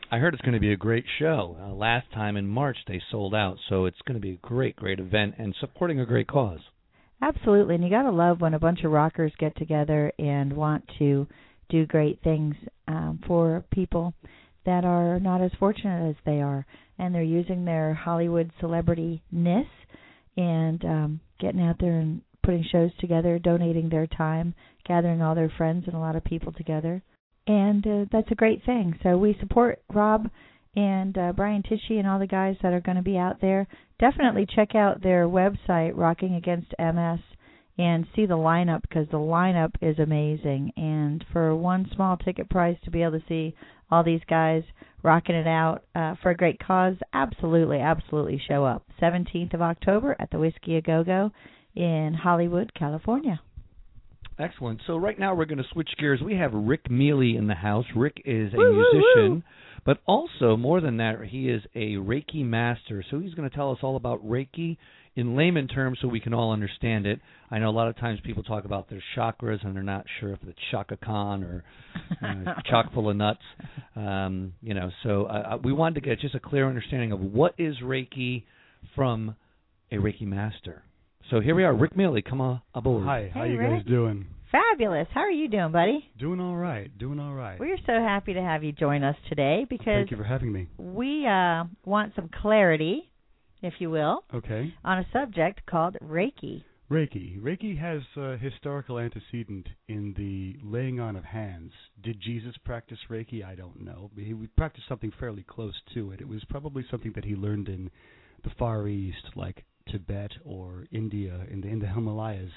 I heard it's going to be a great show. Uh, last time in March they sold out, so it's going to be a great, great event and supporting a great cause. Absolutely, and you got to love when a bunch of rockers get together and want to do great things um, for people that are not as fortunate as they are, and they're using their Hollywood celebrity-ness and um, getting out there and putting shows together, donating their time, gathering all their friends and a lot of people together. And uh, that's a great thing. So we support Rob and uh, Brian Tichy and all the guys that are going to be out there. Definitely check out their website, Rocking Against M S, and see the lineup, because the lineup is amazing. And for one small ticket price to be able to see all these guys rocking it out uh, for a great cause, absolutely, absolutely show up. seventeenth of October at the Whiskey A Go-Go in Hollywood, California. Excellent. So right now we're going to switch gears. We have Rick Mealy in the house. Rick is a Woo, musician, woo, woo. but also, more than that, he is a Reiki master. So he's going to tell us all about Reiki in layman terms so we can all understand it. I know a lot of times people talk about their chakras and they're not sure if it's Chaka Khan or uh, chock full of nuts. Um, you know, so uh, we wanted to get just a clear understanding of what is Reiki from a Reiki master. So here we are, Rick Mealy, come on aboard. Hi, how Hey, you Rick. guys doing? Fabulous. How are you doing, buddy? Doing all right, doing all right. We're so happy to have you join us today because Thank you for having me. we uh, want some clarity, if you will, Okay. on a subject called Reiki. Reiki. Reiki has a historical antecedent in the laying on of hands. Did Jesus practice Reiki? I don't know. He practiced something fairly close to it. It was probably something that he learned in the Far East, like Tibet or India, in the, in the Himalayas.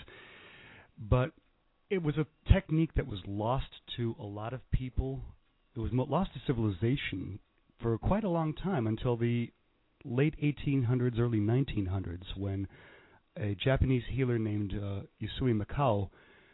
But it was a technique that was lost to a lot of people. It was mo- lost to civilization for quite a long time, until the late eighteen hundreds, early nineteen hundreds, when a Japanese healer named uh, Yusui Mikao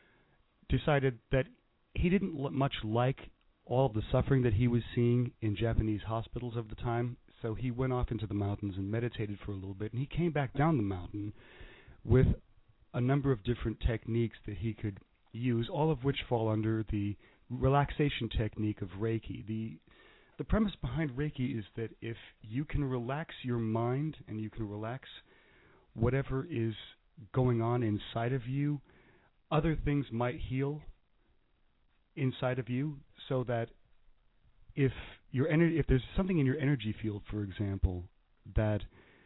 decided that he didn't l- much like all of the suffering that he was seeing in Japanese hospitals of the time. So he went off into the mountains and meditated for a little bit, and he came back down the mountain with a number of different techniques that he could use, all of which fall under the relaxation technique of Reiki. The the premise behind Reiki is that if you can relax your mind and you can relax whatever is going on inside of you, other things might heal inside of you, so that if your ener- if there's something in your energy field, for example, that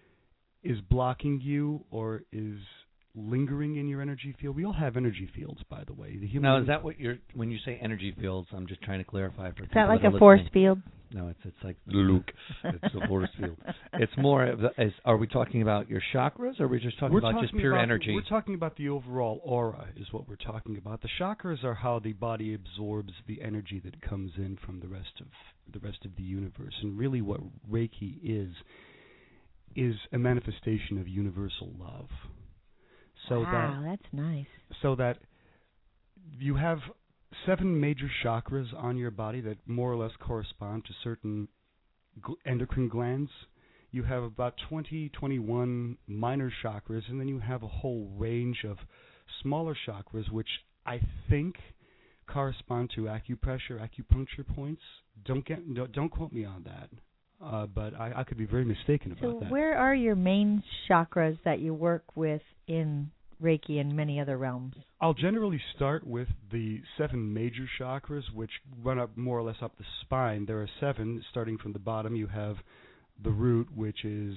is blocking you or is lingering in your energy field. We all have energy fields, by the way. The human Now, is that what you're, when you say energy fields, I'm just trying to clarify for people Is that like that a are force listening. field? No, it's it's like Luke. It's a force field. It's more of the, is, are we talking about your chakras, or are we just talking we're about talking just pure about, energy? We're talking about the overall aura is what we're talking about. The chakras are how the body absorbs the energy that comes in from the rest of the rest of the universe. And really what Reiki is is a manifestation of universal love. So wow, that that's nice. so that you have seven major chakras on your body that more or less correspond to certain gl- endocrine glands. You have about twenty, twenty-one minor chakras, and then you have a whole range of smaller chakras, which I think correspond to acupressure, acupuncture points. Don't get don't, don't quote me on that, uh, but I, I could be very mistaken So about that. where are your main chakras that you work with in Reiki and many other realms? I'll generally start with the seven major chakras, which run up more or less up the spine. There are seven, starting from the bottom. You have the root, which is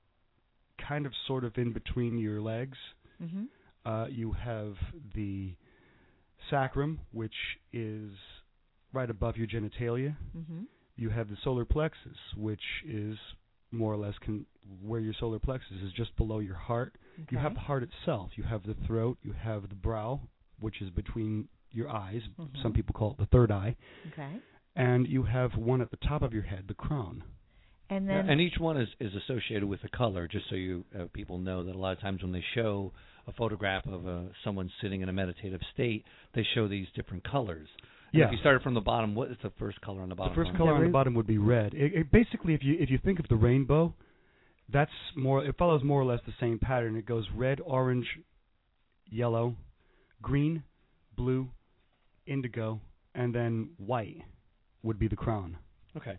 kind of sort of in between your legs. Mm-hmm. Uh, you have the sacrum, which is right above your genitalia. Mm-hmm. You have the solar plexus, which is more or less con- where your solar plexus is, just below your heart. Okay. You have the heart itself. You have the throat. You have the brow, which is between your eyes. Mhm. Some people call it the third eye. Okay. And you have one at the top of your head, the crown. And then and each one is, is associated with a color, just so you uh, people know that a lot of times when they show a photograph of uh, someone sitting in a meditative state, they show these different colors. And Yeah. if you started from the bottom, what is the first color on the bottom? The first one? color The on the root. bottom would be red. It, it basically, if you if you think of the rainbow, that's more. It follows more or less the same pattern. It goes red, orange, yellow, green, blue, indigo, and then white would be the crown. Okay.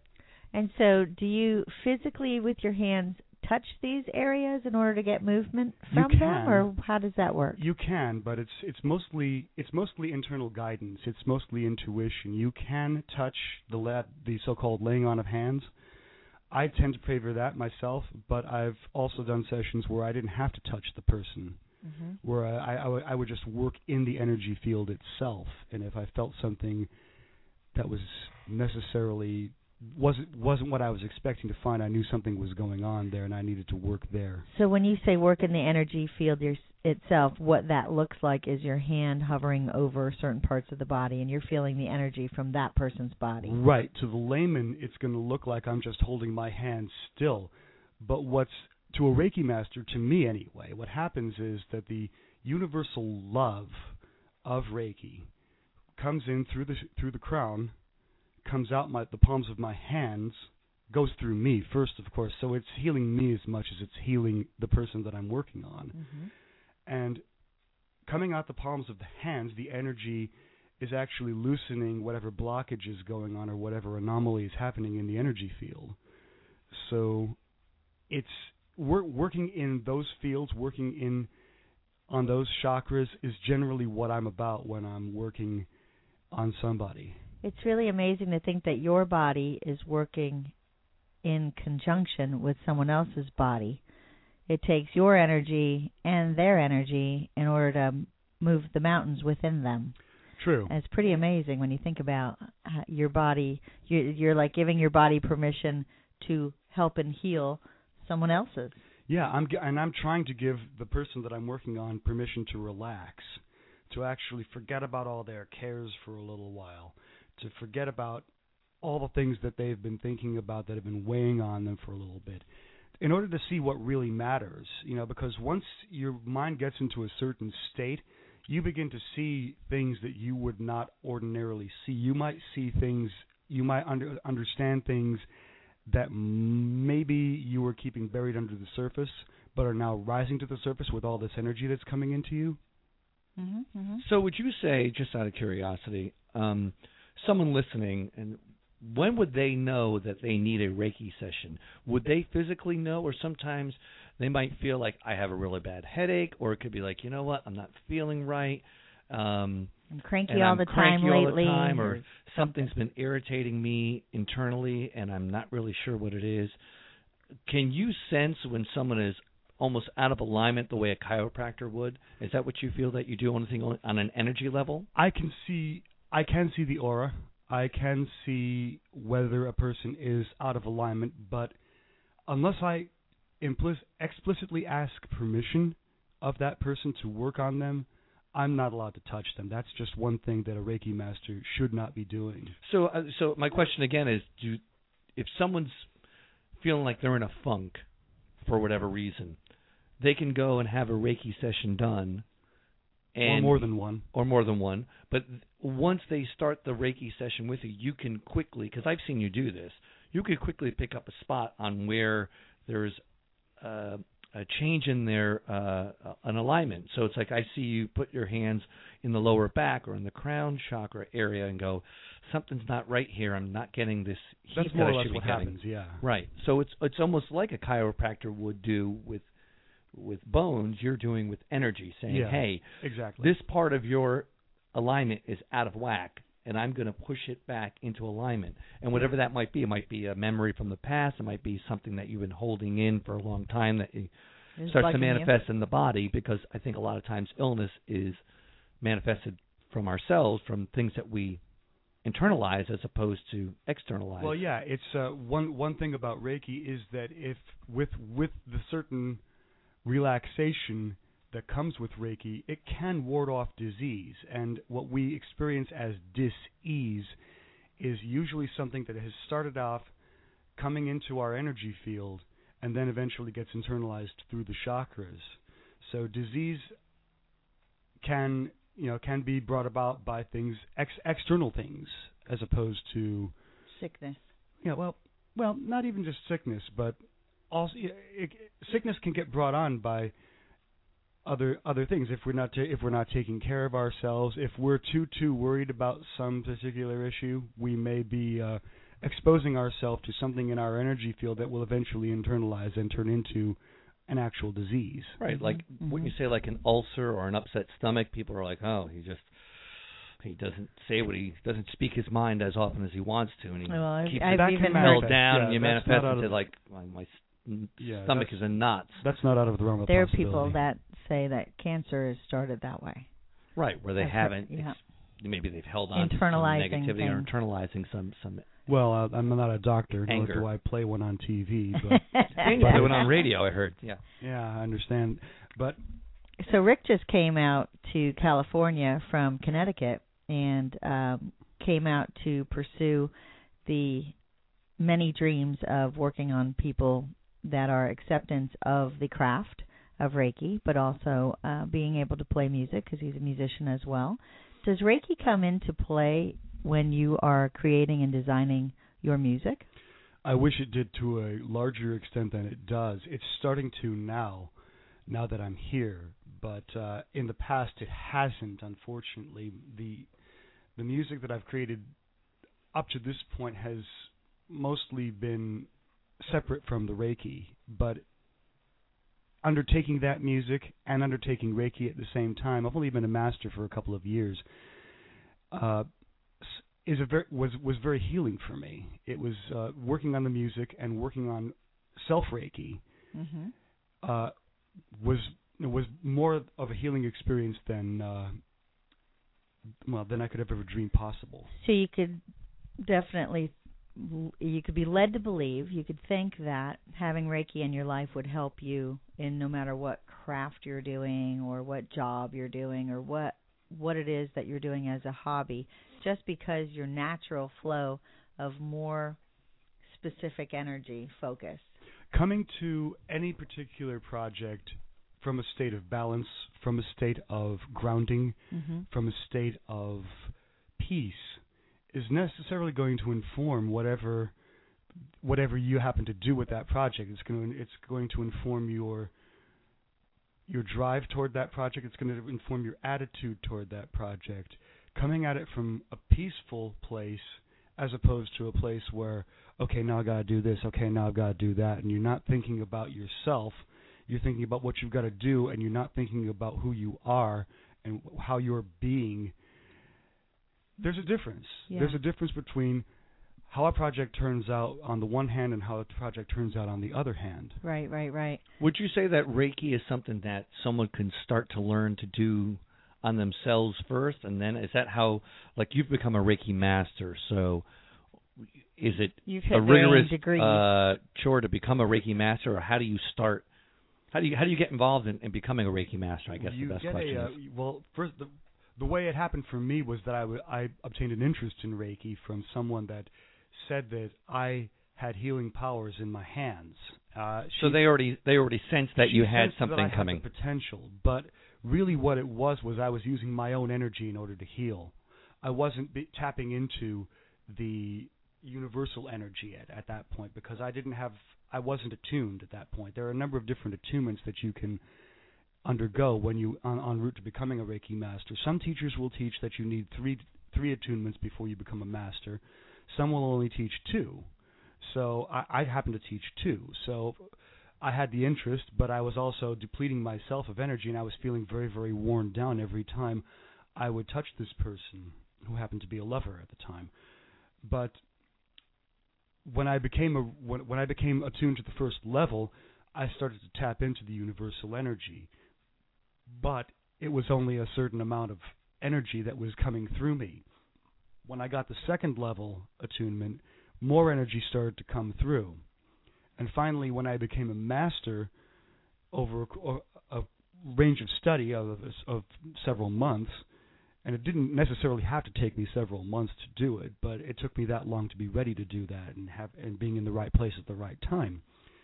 And so do you physically with your hands touch these areas in order to get movement You from can. them, or how does that work? You can, but it's it's mostly it's mostly internal guidance. It's mostly intuition. You can touch the la- the so-called laying on of hands. I tend to favor that myself, but I've also done sessions where I didn't have to touch the person, Mm-hmm. where I, I, would, I would just work in the energy field itself, and if I felt something that was necessarily wasn't wasn't what I was expecting to find, I knew something was going on there, and I needed to work there. So when you say work in the energy field your, itself, what that looks like is your hand hovering over certain parts of the body, and you're feeling the energy from that person's body. Right. To the layman, it's going to look like I'm just holding my hand still. But what's, to a Reiki master, to me anyway, what happens is that the universal love of Reiki comes in through the through the crown, comes out my the palms of my hands, goes through me first, of course. So it's healing me as much as it's healing the person that I'm working on. Mm-hmm. And coming out the palms of the hands, the energy is actually loosening whatever blockage is going on or whatever anomaly is happening in the energy field. So it's wor- working in those fields, working in on those chakras is generally what I'm about when I'm working on somebody. It's really amazing to think that your body is working in conjunction with someone else's body. It takes your energy and their energy in order to move the mountains within them. True. And it's pretty amazing when you think about how your body. You're, you're like giving your body permission to help and heal someone else's. Yeah, I'm g- and I'm trying to give the person that I'm working on permission to relax, to actually forget about all their cares for a little while, to forget about all the things that they've been thinking about that have been weighing on them for a little bit, in order to see what really matters. You know, because once your mind gets into a certain state, you begin to see things that you would not ordinarily see. You might see things, you might under, understand things that maybe you were keeping buried under the surface, but are now rising to the surface with all this energy that's coming into you. Mm-hmm, mm-hmm. So would you say, just out of curiosity, um, someone listening, and when would they know that they need a Reiki session? Would they physically know, or sometimes they might feel like I have a really bad headache, or it could be like, you know what, I'm not feeling right. Um, I'm cranky and all I'm the cranky time all lately. the time, or something's been irritating me internally, and I'm not really sure what it is. Can you sense when someone is almost out of alignment the way a chiropractor would? Is that what you feel that you do anything on on an energy level? I can see, I can see the aura. I can see whether a person is out of alignment, but unless I implicit, explicitly ask permission of that person to work on them, I'm not allowed to touch them. That's just one thing that a Reiki master should not be doing. So, uh, so my question again is: do if someone's feeling like they're in a funk for whatever reason, they can go and have a Reiki session done, and or more than one, or more than one. But once they start the Reiki session with you, you can quickly, because I've seen you do this, you could quickly pick up a spot on where there's uh, a change in their uh, an alignment. So it's like I see you put your hands in the lower back or in the crown chakra area and go, something's not right here. I'm not getting this heat that's that more I or less should be what getting. happens. Yeah, Right. So it's it's almost like a chiropractor would do with with bones. You're doing with energy, saying, yeah, hey, exactly. this part of your alignment is out of whack, and I'm going to push it back into alignment. And whatever that might be, it might be a memory from the past. It might be something that you've been holding in for a long time that it It's starts to bugging you. manifest in the body, because I think a lot of times illness is manifested from ourselves, from things that we internalize as opposed to externalize. Well, yeah, it's uh, one one thing about Reiki is that if with with the certain relaxation that comes with Reiki, it can ward off disease. And what we experience as dis-ease is usually something that has started off coming into our energy field and then eventually gets internalized through the chakras. So disease can, you know, can be brought about by things, ex- external things, as opposed to, Sickness. yeah, well, well, not even just sickness, but also it, it, sickness can get brought on by other other things if we're not ta- if we're not taking care of ourselves. If we're too too worried about some particular issue, we may be uh, exposing ourselves to something in our energy field that will eventually internalize and turn into an actual disease. Right, Mm-hmm. like Mm-hmm. wouldn't you say like an ulcer or an upset stomach? People are like, oh, he just he doesn't say what he doesn't speak his mind as often as he wants to, and he Well, I've- keeps I've it That can even held manifest, down, yeah, and you that's manifest not out into of- like my, my s- Yeah, stomach that's- is in knots. That's not out of the realm of There are possibility. people that say that cancer is started that way. Right, where they I've heard- haven't. yeah. Ex- maybe they've held on to some Internalizing negativity or things. internalizing some some. Well, uh, I'm not a doctor, nor Anger. do I play one on T V. But And you doing on radio, I heard. Yeah. yeah, I understand. But So Rick just came out to California from Connecticut and um, came out to pursue the many dreams of working on people that are acceptance of the craft of Reiki, but also uh, being able to play music because he's a musician as well. Does Reiki come into play when you are creating and designing your music? I wish it did to a larger extent than it does. It's starting to now, now that I'm here. But uh, in the past, it hasn't, unfortunately. The the music that I've created up to this point has mostly been separate from the Reiki. But undertaking that music and undertaking Reiki at the same time, I've only been a master for a couple of years, uh, is a very, was was very healing for me. It was uh, working on the music and working on self Reiki Mm-hmm. uh, was was more of a healing experience than uh, well than I could have ever dreamed possible. So you could definitely, you could be led to believe, you could think that having Reiki in your life would help you in no matter what craft you're doing or what job you're doing or what what it is that you're doing as a hobby, just because your natural flow of more specific energy focus. Coming to any particular project from a state of balance, from a state of grounding, Mm-hmm. from a state of peace, is necessarily going to inform whatever whatever you happen to do with that project. It's going to, it's going to inform your your drive toward that project. It's going to inform your attitude toward that project. Coming at it from a peaceful place as opposed to a place where, okay, now I got to do this, okay, now I've got to do that, and you're not thinking about yourself. You're thinking about what you've got to do, and you're not thinking about who you are and how you're being. There's a difference. Yeah. There's a difference between how a project turns out on the one hand and how a project turns out on the other hand. Right, right, right. Would you say that Reiki is something that someone can start to learn to do on themselves first, and then is that how, like, you've become a Reiki master, so is it You've a hit varying rigorous degrees. uh, chore to become a Reiki master, or how do you start? How do you how do you get involved in, in becoming a Reiki master? I guess you the best get question a, uh, is. well, first, the, the way it happened for me was that I, w- I obtained an interest in Reiki from someone that said that I had healing powers in my hands. Uh, So she- they already they already sensed that she you had sensed that something I had coming. the potential, but really what it was was I was using my own energy in order to heal. I wasn't be tapping into the universal energy at, at that point because I didn't have, I wasn't attuned at that point. There are a number of different attunements that you can undergo when you on, en route to becoming a Reiki master. Some teachers will teach that you need three three attunements before you become a master. Some will only teach two. So I, I happen to teach two. So I had the interest, but I was also depleting myself of energy, and I was feeling very, very worn down every time I would touch this person who happened to be a lover at the time. But when I became a when, when I became attuned to the first level, I started to tap into the universal energy. But it was only a certain amount of energy that was coming through me. When I got the second level attunement, more energy started to come through. And finally, when I became a master over a, a range of study of, of several months, and it didn't necessarily have to take me several months to do it, but it took me that long to be ready to do that and have and being in the right place at the right time.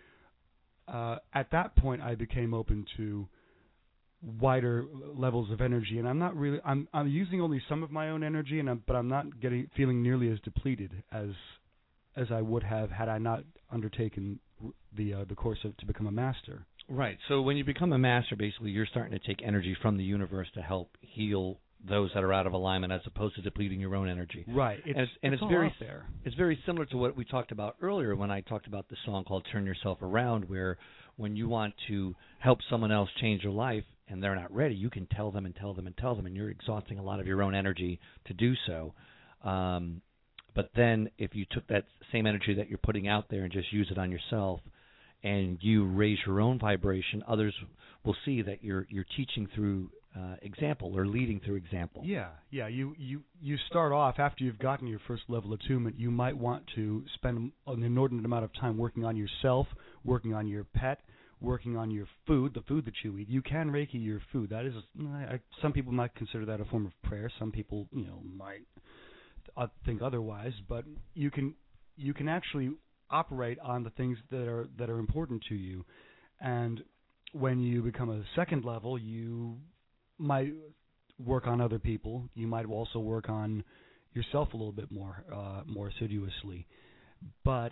Uh, at that point, I became open to wider levels of energy, and I'm not really I'm I'm using only some of my own energy, and I'm, but I'm not getting feeling nearly as depleted as as I would have had I not undertaken the uh, the course of, to become a master. Right. So when you become a master, basically you're starting to take energy from the universe to help heal those that are out of alignment as opposed to depleting your own energy. Right. It's, and it's, and it's, it's all very out there. It's very similar to what we talked about earlier when I talked about the song called Turn Yourself Around, where when you want to help someone else change their life and they're not ready, you can tell them and tell them and tell them, and you're exhausting a lot of your own energy to do so. Um, but then if you took that same energy that you're putting out there and just use it on yourself, and you raise your own vibration, others will see that you're you're teaching through uh, example or leading through example. Yeah, yeah. You, you, you start off after you've gotten your first level attunement. You might want to spend an inordinate amount of time working on yourself, working on your pet, working on your food, the food that you eat. You can Reiki your food. That is, I, some people might consider that a form of prayer. Some people, you know, might uh, think otherwise. But you can you can actually operate on the things that are that are important to you, and when you become a second level, you might work on other people. You might also work on yourself a little bit more uh, more assiduously. But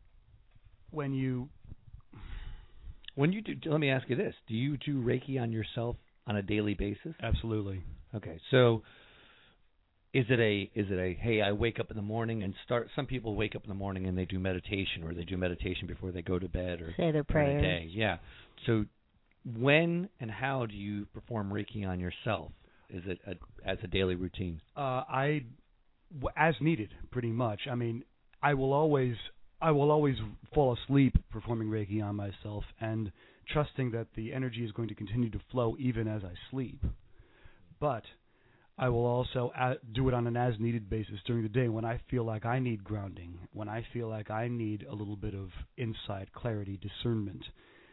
when you when you do, let me ask you this: do you do Reiki on yourself on a daily basis? Absolutely. Okay, so. Is it a is it a hey, I wake up in the morning and start? Some people wake up in the morning and they do meditation, or they do meditation before they go to bed, or say their prayers. Day. Yeah. So when and how do you perform Reiki on yourself? Is it a, as a daily routine? Uh, I w- as needed, pretty much. I mean, I will always I will always fall asleep performing Reiki on myself, and trusting that the energy is going to continue to flow even as I sleep. But I will also do it on an as-needed basis during the day when I feel like I need grounding, when I feel like I need a little bit of insight, clarity, discernment.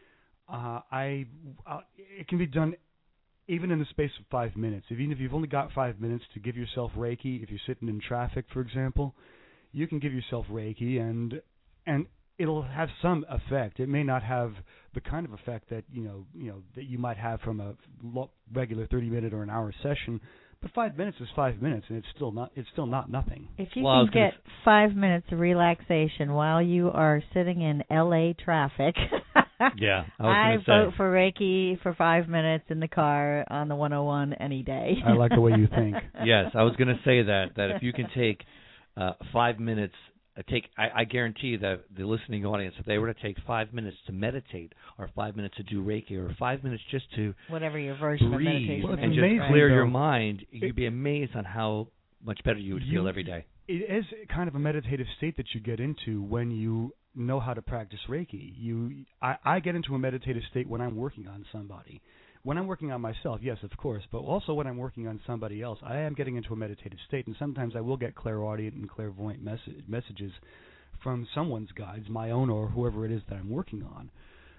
Uh, I uh, it can be done even in the space of five minutes. Even if you've only got five minutes to give yourself Reiki, if you're sitting in traffic, for example, you can give yourself Reiki, and and it'll have some effect. It may not have the kind of effect that you know you know that you might have from a regular thirty-minute or an hour session. But five minutes is five minutes, and it's still not it's still not nothing. If you well, can get f- five minutes of relaxation while you are sitting in L A traffic, yeah, I, I was vote say. for Reiki for five minutes in the car on the one oh one any day. I like the way you think. Yes, I was going to say that that if you can take uh, five minutes. Take, I, I guarantee that the listening audience, if they were to take five minutes to meditate, or five minutes to do Reiki, or five minutes just to whatever your version breathe of meditation well, is, and just amazing, clear though. your mind, you'd be amazed on how much better you would You, feel every day. It is kind of a meditative state that you get into when you know how to practice Reiki. You, I, I get into a meditative state when I'm working on somebody. When I'm working on myself, yes, of course, but also when I'm working on somebody else, I am getting into a meditative state, and sometimes I will get clairaudient and clairvoyant message, messages from someone's guides, my own or whoever it is that I'm working on.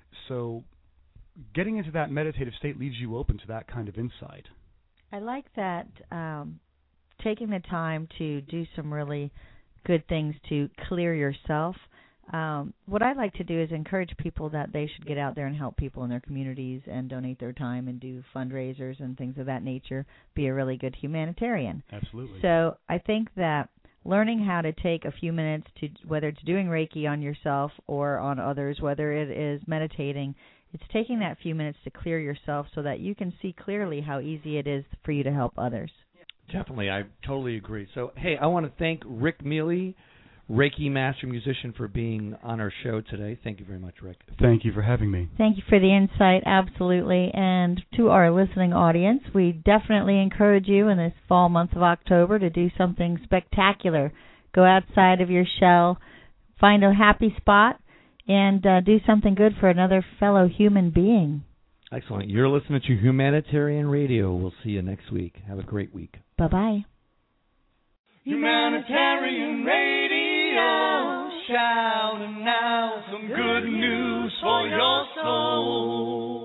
So getting into that meditative state leaves you open to that kind of insight. I like that um, taking the time to do some really good things to clear yourself. Um, what I like to do is encourage people that they should get out there and help people in their communities and donate their time and do fundraisers and things of that nature, be a really good humanitarian. Absolutely. So I think that learning how to take a few minutes to, whether it's doing Reiki on yourself or on others, whether it is meditating, it's taking that few minutes to clear yourself so that you can see clearly how easy it is for you to help others. Definitely, I totally agree. So, hey, I want to thank Rick Mealy, Reiki master musician, for being on our show today. Thank you very much, Rick. Thank you for having me. Thank you for the insight, absolutely. And to our listening audience, we definitely encourage you in this fall month of October to do something spectacular. Go outside of your shell, find a happy spot, and uh, do something good for another fellow human being. Excellent. You're listening to Humanitarian Radio. We'll see you next week. Have a great week. Bye-bye. Humanitarian Radio, shouting out some good news for your soul.